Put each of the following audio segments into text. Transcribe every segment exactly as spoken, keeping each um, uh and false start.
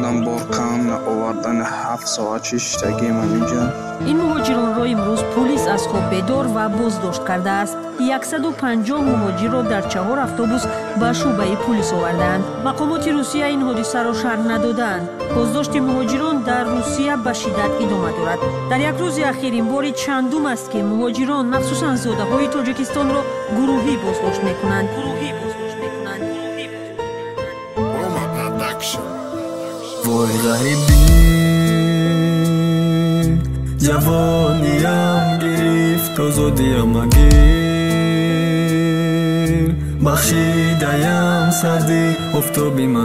омадам бо қам овардани ҳафт соати шиштагӣ ман инҷа. ин муҳоҷиронро имрӯз полис аз хоб бедор ва боздошт кардааст. яксаду панҷоҳ муҳоҷирро дар чаҳор автобус ба шӯъбаи полис овардаанд. мақомоти русия ин ҳодисаро шарҳ надодаанд. боздошти муҳоҷирон дар русия ба шиддат идома дорад. дар як рӯзи ахир ин бори чандум аст ки муҳоҷирон махсусан зодаҳои тоҷикистонро гурӯҳӣ боздошт мекунанд. вой ғарибӣ ҷавониям гирифт озодиям магир бахшидаям сарди офтоби ман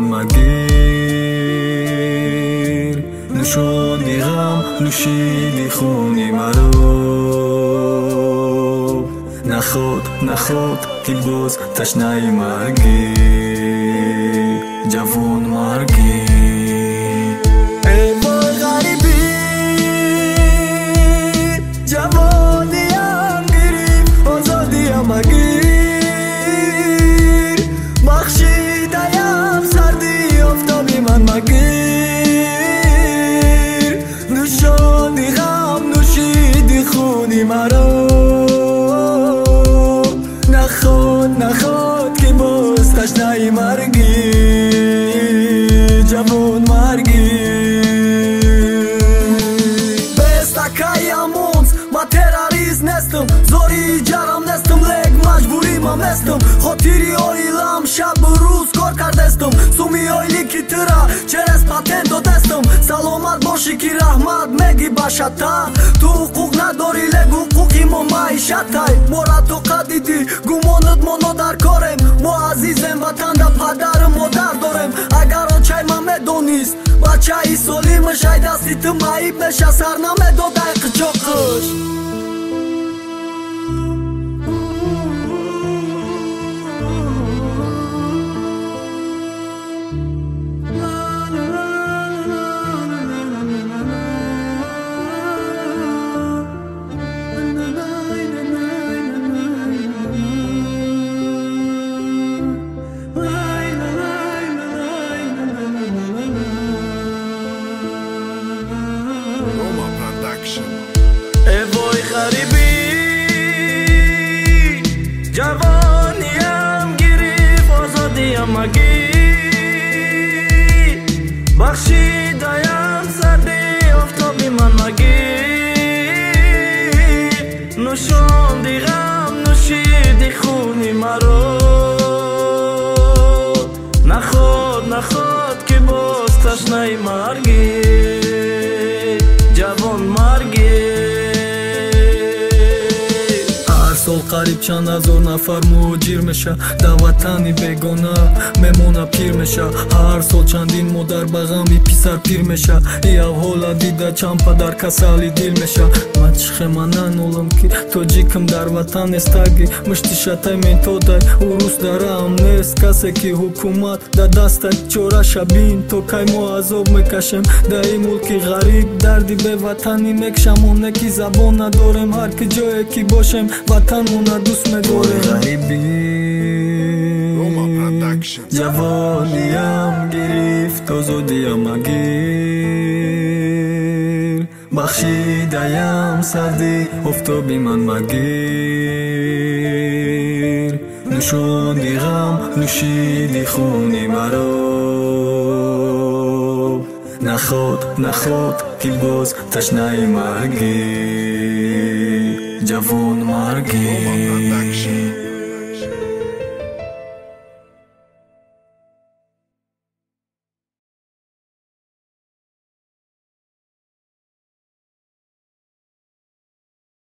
магир нӯшони ғам нӯшиди хуни маро наход наход ки боз ташнаи маргир ҷавон маргир. نخود نخود که باز تشنه مرگی جوان مرگی بستکایمونز ما تروریست نستم زوری جرم نستم لگ مجبوری ما مستم خاطری آیلم شب و روز کار کردستم سومی آیلی کی ترا چرس پاتنت دستم سلامت باشی کی رحمت مگی باشتا تو حقوق نداری لگ حقوقی ما معیشتای مورا تو قدیدی گمانت منو در کارم ما عزیزم وطن دا پدر مادر دارم اگر آنچای من میدونیست بچه ای سالیمش ای دستی تو معیب نشه سر نمیدادای قچاقش. وای غریبی جوانیم گریف آزادیم مگیر بخشیدایم سردی آفتابی من مگیر نوشاندی غم نوشیدی خونی مرا نخود نخود که باز تشنه مرگی جوان مرگی. сол қариб чанд ҳазор нафар муҳоҷир меша дар ватани бегона мемона пир меша ҳар сол чандин модар ба ғами писар пир меша и авҳола дида чанд падар касали дил меша ман чӣ хеманан олам ки тоҷикам дар ватан нестаги мушти шатай методай урус дараам нест касе ки ҳукумат да дастак чора шабин то кай мо азоб мекашем дар ин мулки ғариб дарди беватанӣ мекшам оне ки забон надорем ҳар ки ҷое ки бошем ватанмона дӯст медорем. ғарибӣ ҷавониям гирифт озодиям магир бахшидаям сарди офтоби ман магир нӯшони ғам нӯшиди хуни маро наход наход ки боз ташнаи маргир ҷавон маргир.